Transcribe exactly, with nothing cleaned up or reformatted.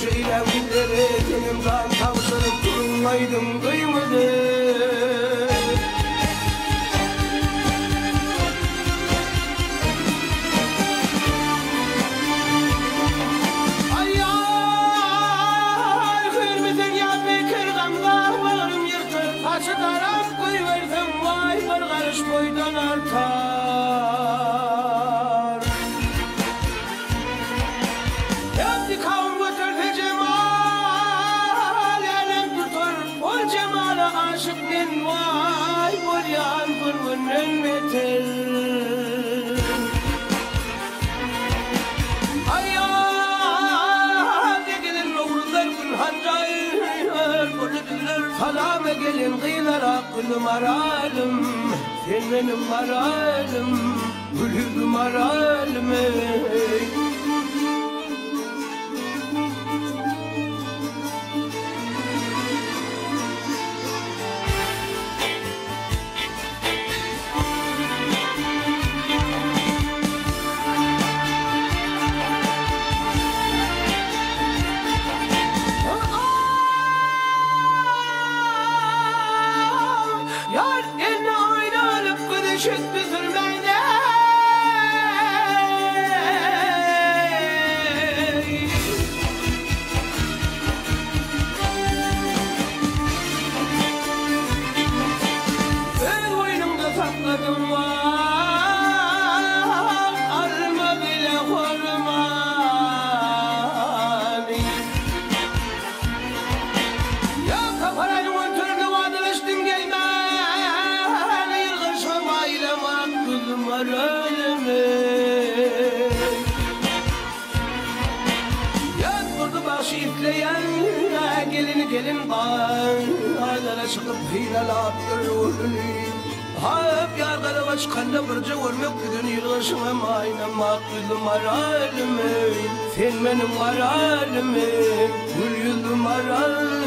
ceylem gülleri tenimden tavsırıp durmaydım kıymadı. Ay ay hürmetin ya bekir gamlar bağrım yırtır taşı taraf koyverdim vay bir karış boydan artar. Vay bolyan kurbanın metel ay ay gelin oğullar gün hancayır bollar salame gelin kıyılara kulum aralım sen benim aralım gülüm aralım gelin gelin bağlara çıkıp hilalap yürüyün hep yargara başkanla birce görmek bugün yılışım aynen maklum aralım sen benim aralım gül yüzüm aralım